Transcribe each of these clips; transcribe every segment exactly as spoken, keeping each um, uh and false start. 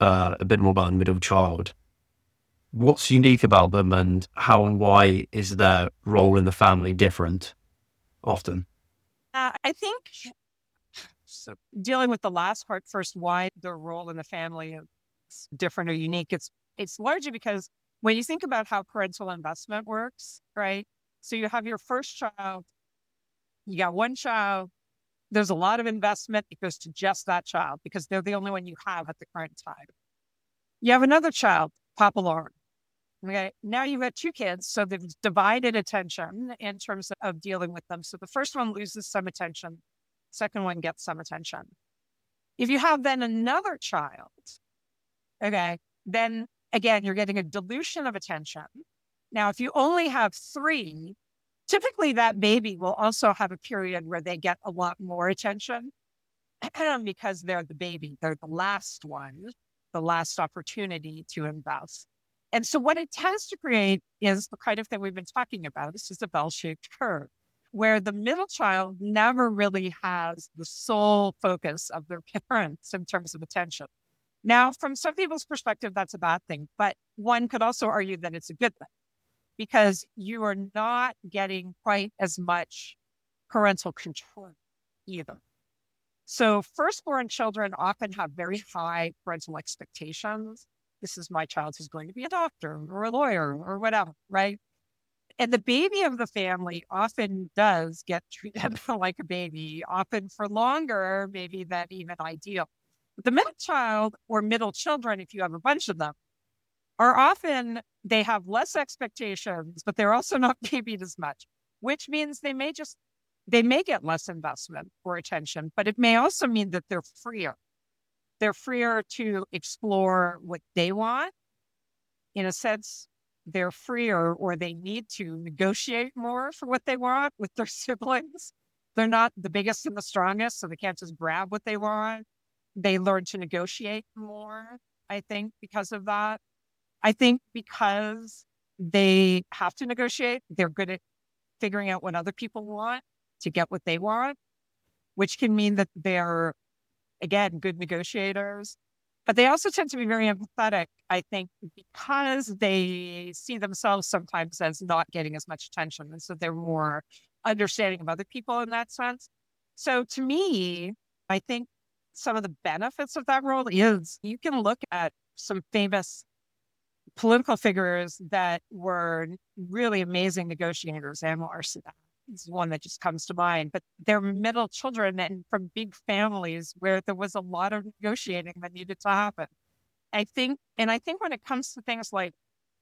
uh, a bit more about a middle child. What's unique about them, and how and why is their role in the family different often? Uh, I think so. Dealing with the last part first, why their role in the family is different or unique. It's it's largely because when you think about how parental investment works, right? So you have your first child, you got one child. There's a lot of investment that goes to just that child because they're the only one you have at the current time. You have another child, pop along. Okay. Now you've got two kids. So they've divided attention in terms of dealing with them. So the first one loses some attention. Second one gets some attention. If you have then another child, okay, then again, you're getting a dilution of attention. Now, if you only have three, typically that baby will also have a period where they get a lot more attention because they're the baby. They're the last one, the last opportunity to invest. And so what it tends to create is the kind of thing we've been talking about. This is a bell-shaped curve where the middle child never really has the sole focus of their parents in terms of attention. Now, from some people's perspective, that's a bad thing, but one could also argue that it's a good thing because you are not getting quite as much parental control either. So firstborn children often have very high parental expectations. This is my child who's going to be a doctor or a lawyer or whatever, right? And the baby of the family often does get treated like a baby, often for longer, maybe than even ideal. But the middle child or middle children, if you have a bunch of them, are often, they have less expectations, but they're also not babied as much, which means they may just, they may get less investment or attention, but it may also mean that they're freer. They're freer to explore what they want. In a sense, they're freer or they need to negotiate more for what they want with their siblings. They're not the biggest and the strongest, so they can't just grab what they want. They learn to negotiate more, I think, because of that. I think because they have to negotiate, they're good at figuring out what other people want to get what they want, which can mean that they're, again, good negotiators. But they also tend to be very empathetic, I think, because they see themselves sometimes as not getting as much attention. And so they're more understanding of other people in that sense. So to me, I think some of the benefits of that role is you can look at some famous political figures that were really amazing negotiators. Anwar Sadat is one that just comes to mind, but they're middle children and from big families where there was a lot of negotiating that needed to happen. I think, and I think when it comes to things like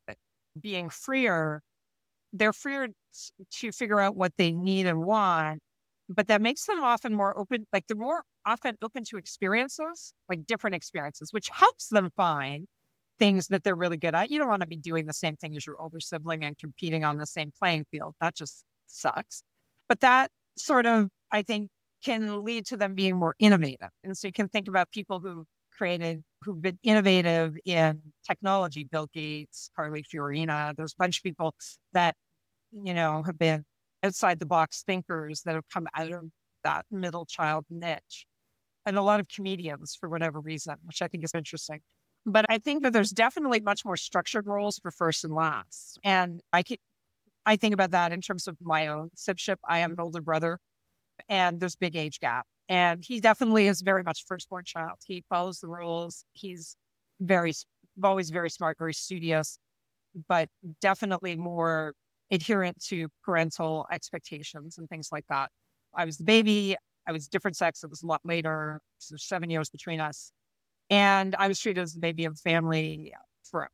being freer, they're freer to figure out what they need and want, but that makes them often more open, like they're more often open to experiences, like different experiences, which helps them find things that they're really good at. You don't want to be doing the same thing as your older sibling and competing on the same playing field. That just sucks. But that sort of, I think, can lead to them being more innovative. And so you can think about people who created, who've been innovative in technology, Bill Gates, Carly Fiorina. There's a bunch of people that, you know, have been outside the box thinkers that have come out of that middle child niche. And a lot of comedians for whatever reason, which I think is interesting. But I think that there's definitely much more structured roles for first and last. And I can, I think about that in terms of my own sibship. I am an older brother and there's big age gap. And he definitely is very much firstborn child. He follows the rules. He's very, always very smart, very studious, but definitely more adherent to parental expectations and things like that. I was the baby. I was different sex. It was a lot later. So there's seven years between us. And I was treated as the baby of the family forever.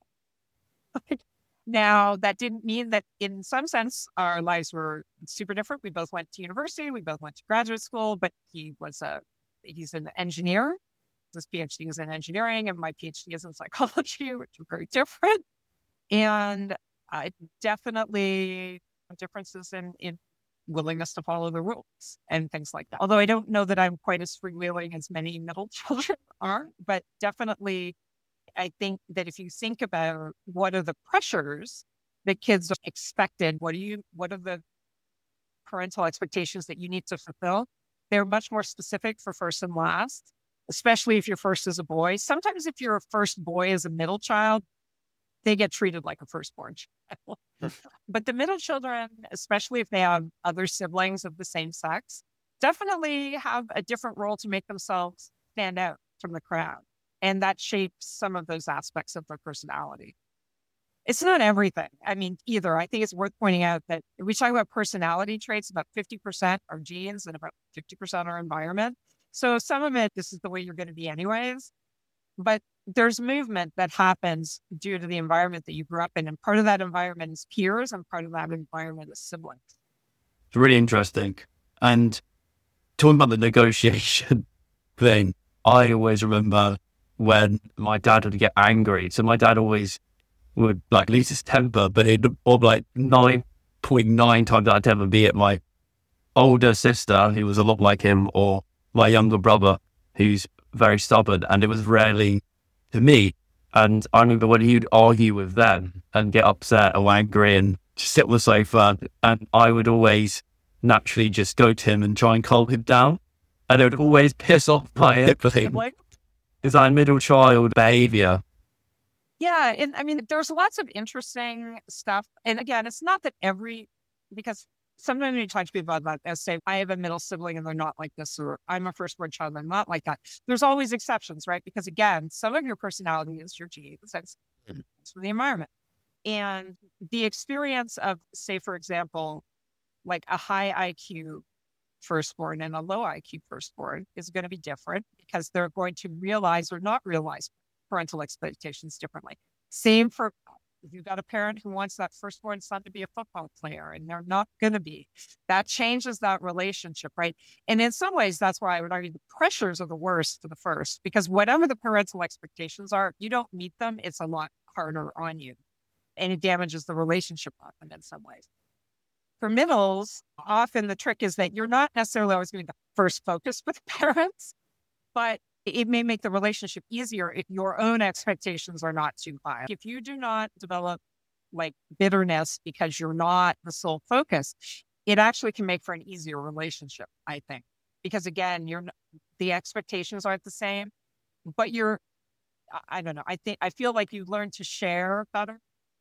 Now, that didn't mean that in some sense our lives were super different. We both went to university. We both went to graduate school, but he was a, he's an engineer. His PhD is in engineering and my PhD is in psychology, which are very different. And I definitely differences in, in willingness to follow the rules and things like that. Although I don't know that I'm quite as freewheeling as many middle children are, but definitely I think that if you think about what are the pressures that kids are expected, what do you, what are the parental expectations that you need to fulfill? They're much more specific for first and last. especially if your first is a boy. Sometimes if your first boy is a middle child, they get treated like a firstborn child. But the middle children, especially if they have other siblings of the same sex, definitely have a different role to make themselves stand out from the crowd. And that shapes some of those aspects of their personality. It's not everything. I mean, either. I think it's worth pointing out that we talk about personality traits, about fifty percent are genes and about fifty percent are environment. So some of it, this is the way you're going to be anyways. But there's movement that happens due to the environment that you grew up in. And part of that environment is peers and part of that environment is siblings. It's really interesting. And talking about the negotiation thing, I always remember when my dad would get angry. So my dad always would like lose his temper, but it or like nine point nine times out of ten would be at my older sister, who was a lot like him, or my younger brother, who's very stubborn, and it was rarely to me. And I remember when he would argue with them and get upset or angry and just sit on the sofa, and I would always naturally just go to him and try and calm him down. And it would always piss off my everything. It's like middle child behavior. Yeah. And I mean, there's lots of interesting stuff. And again, it's not that every, because sometimes when you talk to people about that, they say, I have a middle sibling and they're not like this, or I'm a firstborn child and I'm not like that. There's always exceptions, right? Because again, some of your personality is your genes, it's from the environment. And the experience of, say, for example, like a high I Q firstborn and a low I Q firstborn is going to be different because they're going to realize or not realize parental expectations differently. Same for if you've got a parent who wants that firstborn son to be a football player and they're not going to be, that changes that relationship, right? And in some ways, that's why I would argue the pressures are the worst for the first, because whatever the parental expectations are, if you don't meet them, it's a lot harder on you and it damages the relationship on them in some ways. For middles, often the trick is that you're not necessarily always going to be the first focus with parents, but it may make the relationship easier if your own expectations are not too high. If you do not develop like bitterness because you're not the sole focus, it actually can make for an easier relationship, I think. Because again, you're the expectations aren't the same, but you're, I don't know, I think, I feel like you learn to share better.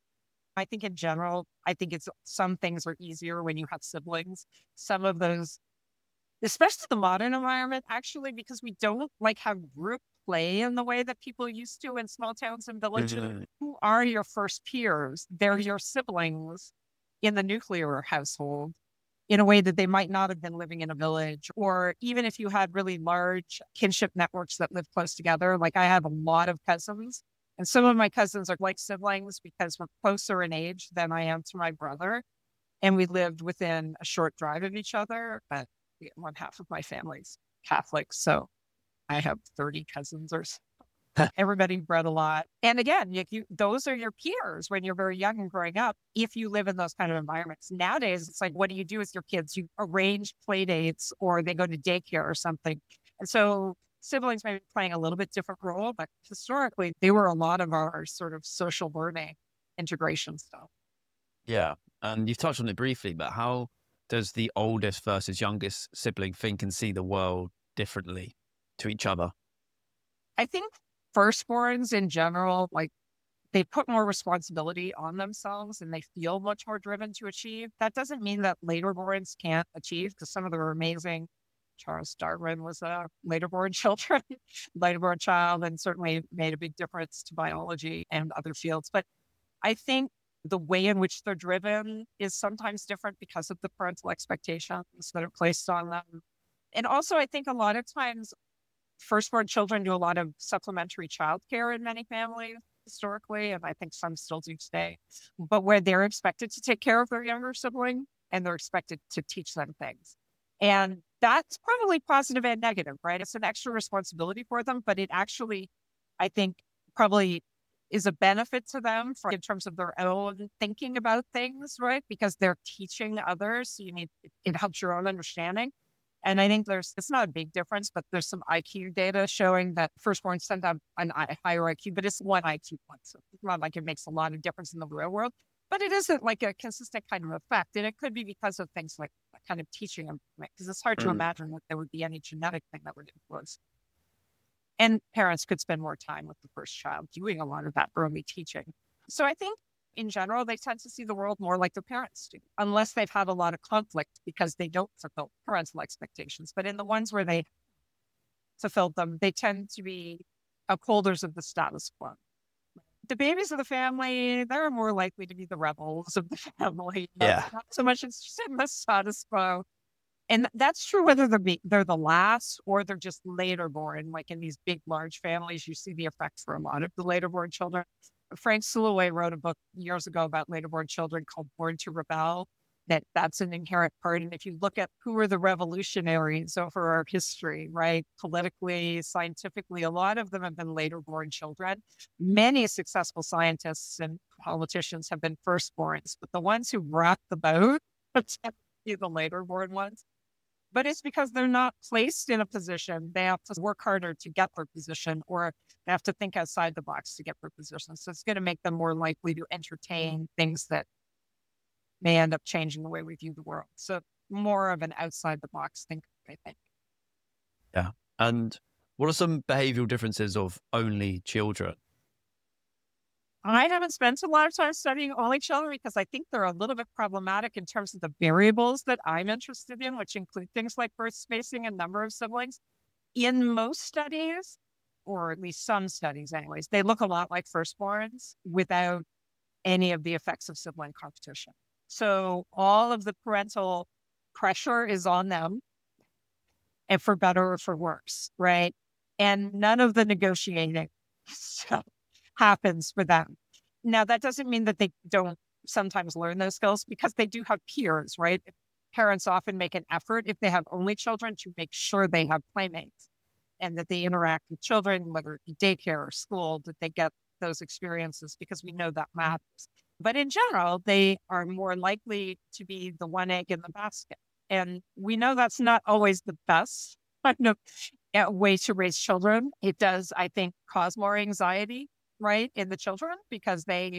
I think in general, I think it's some things are easier when you have siblings. Some of those, especially the modern environment, actually, because we don't like have group play in the way that people used to in small towns and villages. Mm-hmm. Who are your first peers? They're your siblings in the nuclear household in a way that they might not have been living in a village. Or even if you had really large kinship networks that live close together, like I have a lot of cousins. And some of my cousins are like siblings because we're closer in age than I am to my brother. And we lived within a short drive of each other. But one half of my family's Catholic. So I have thirty cousins or so. Everybody bred a lot. And again, you, you, those are your peers when you're very young and growing up, if you live in those kind of environments. Nowadays, it's like, what do you do with your kids? You arrange play dates or they go to daycare or something. And so siblings may be playing a little bit different role, but historically, they were a lot of our sort of social learning integration stuff. Yeah. And you've touched on it briefly, but how does the oldest versus youngest sibling think and see the world differently to each other? I think firstborns in general, like they put more responsibility on themselves and they feel much more driven to achieve. That doesn't mean that laterborns can't achieve, because some of them are amazing. Charles Darwin was a laterborn children, laterborn child, and certainly made a big difference to biology and other fields. But I think the way in which they're driven is sometimes different because of the parental expectations that are placed on them. And also, I think a lot of times, firstborn children do a lot of supplementary childcare in many families historically, and I think some still do today, but where they're expected to take care of their younger sibling and they're expected to teach them things. And that's probably positive and negative, right? It's an extra responsibility for them, but it actually, I think, probably is a benefit to them for, in terms of their own thinking about things, right? Because they're teaching others. So you need, it helps your own understanding. And I think there's, it's not a big difference, but there's some I Q data showing that firstborns tend to have an higher I Q, but it's one I Q point. So it's not like it makes a lot of difference in the real world, but it isn't like a consistent kind of effect. And it could be because of things like kind of teaching them, because it's hard mm. to imagine that there would be any genetic thing that would influence. And parents could spend more time with the first child doing a lot of that early teaching. So I think in general, they tend to see the world more like their parents do, unless they've had a lot of conflict because they don't fulfill parental expectations. But in the ones where they fulfilled them, they tend to be upholders of the status quo. The babies of the family, they're more likely to be the rebels of the family. Not, Yeah. not so much interested in the status quo. And that's true whether they're, be, they're the last or they're just later born. Like in these big, large families, you see the effects for a lot of the later born children. Frank Sulaway wrote a book years ago about later born children called Born to Rebel, that that's an inherent part. And if you look at who are the revolutionaries over our history, right, politically, scientifically, a lot of them have been later born children. Many successful scientists and politicians have been firstborns, but the ones who rock the boat are the later born ones. But it's because they're not placed in a position. They have to work harder to get their position, or they have to think outside the box to get their position. So it's going to make them more likely to entertain things that may end up changing the way we view the world. So more of an outside the box thinker, I think. Yeah. And what are some behavioral differences of only children? I haven't spent a lot of time studying only children because I think they're a little bit problematic in terms of the variables that I'm interested in, which include things like birth spacing and number of siblings. In most studies, or at least some studies anyways, they look a lot like firstborns without any of the effects of sibling competition. So all of the parental pressure is on them, and for better or for worse, right? And none of the negotiating stuff happens for them. Now, that doesn't mean that they don't sometimes learn those skills, because they do have peers, right? Parents often make an effort, if they have only children, to make sure they have playmates and that they interact with children, whether it be daycare or school, that they get those experiences, because we know that matters. But in general, they are more likely to be the one egg in the basket. And we know that's not always the best kind of way to raise children. It does, I think, cause more anxiety, right, in the children, because they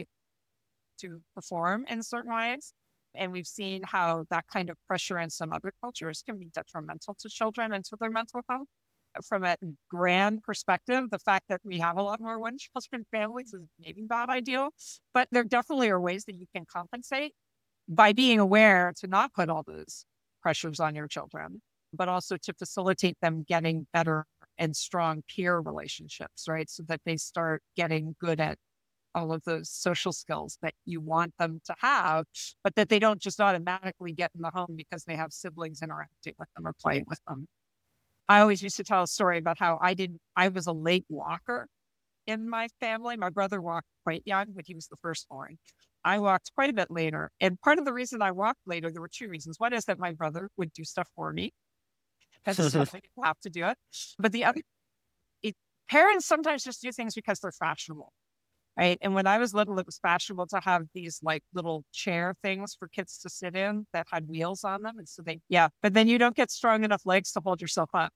to perform in certain ways. And we've seen how that kind of pressure in some other cultures can be detrimental to children and to their mental health. From a grand perspective, the fact that we have a lot more one children families is maybe not ideal, but there definitely are ways that you can compensate by being aware to not put all those pressures on your children, but also to facilitate them getting better and strong peer relationships, right? So that they start getting good at all of those social skills that you want them to have, but that they don't just automatically get in the home because they have siblings interacting with them or playing with them. I always used to tell a story about how I didn't, I was a late walker in my family. My brother walked quite young, but he was the firstborn. I walked quite a bit later. And part of the reason I walked later, there were two reasons. One is that my brother would do stuff for me. That's something you have to do it. But the other, it, parents sometimes just do things because they're fashionable, right? And when I was little, it was fashionable to have these like little chair things for kids to sit in that had wheels on them. And so they, yeah, but then you don't get strong enough legs to hold yourself up.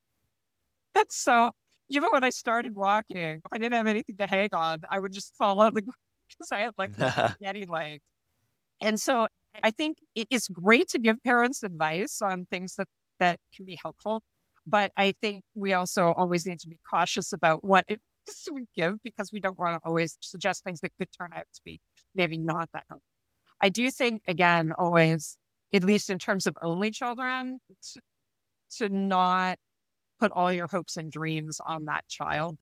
That's so, even when I started walking, if I didn't have anything to hang on, I would just fall on the ground because I had like spaghetti legs. And so I think it is great to give parents advice on things that, that can be helpful. But I think we also always need to be cautious about what it is we give, because we don't want to always suggest things that could turn out to be maybe not that helpful. I do think, again, always, at least in terms of only children, to, to not put all your hopes and dreams on that child.